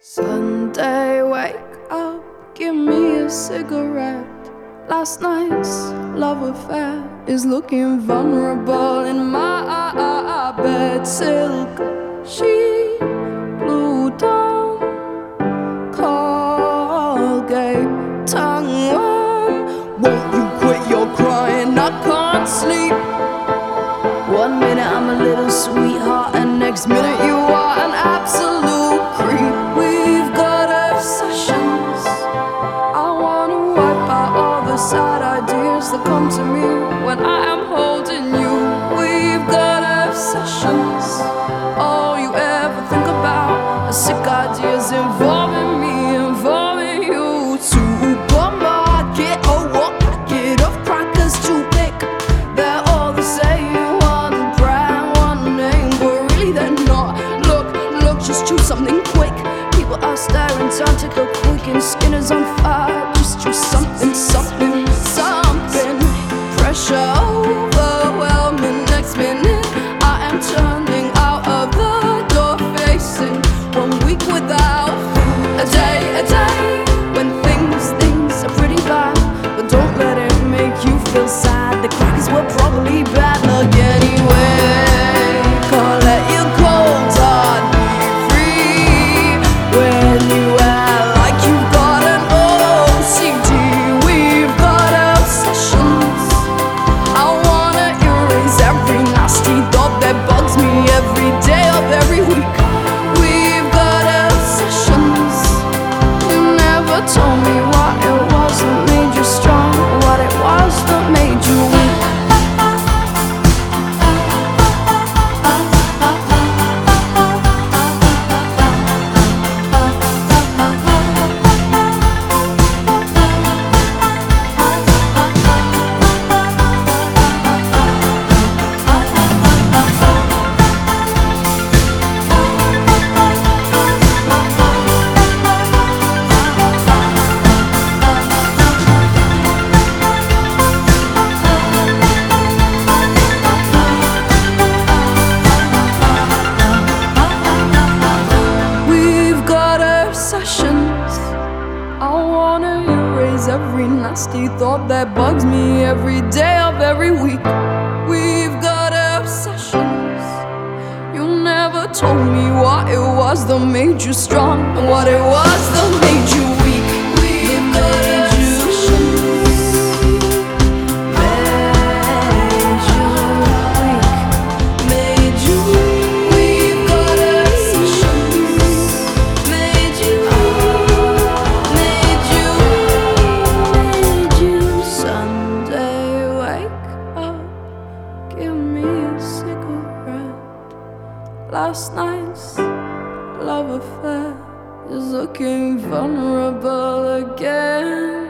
Sunday, wake up, give me a cigarette. Last night's love affair is looking vulnerable in my bed. Silk sheet, blue dawn, Colgate, tongue worm. Won't you quit your crying? I can't sleep. 1 minute I'm a little sweetheart, and next minute you are an absolute creep. We've got obsessions. I wanna wipe out all the sad ideas that come to me when I am holding you. We've got obsessions. All you ever think about are sick ideas involving me, involving you. Supermarket, oh, what packet of crackers to pick? They're all the same, one brand, one name, but really they're not. Look, just choose something quick. People are staring down, take a quick, and skin is on fire. Just choose something. Pressure overwhelming. Next minute I am turning out of the door, facing 1 week without food. A day when things are pretty bad, but don't let it make you feel sad. The crackers were probably bad luck anyway. Can't let your cold heart be free when you act like you've got an OCD. We've got obsessions. I wanna erase every nasty thought that bugs me every day of every week. We've got obsessions. You never told me what it was that made you strong, what it was that made you weak. I wanna erase every nasty thought that bugs me every day of every week. We've got obsessions. You never told me what it was that made you strong and what it was that made you weak. We've got obsessions. Made you weak. Made you weak. We've got obsessions. Made you Sunday, wake up, give me a cigarette. Last night's love affair is looking vulnerable again.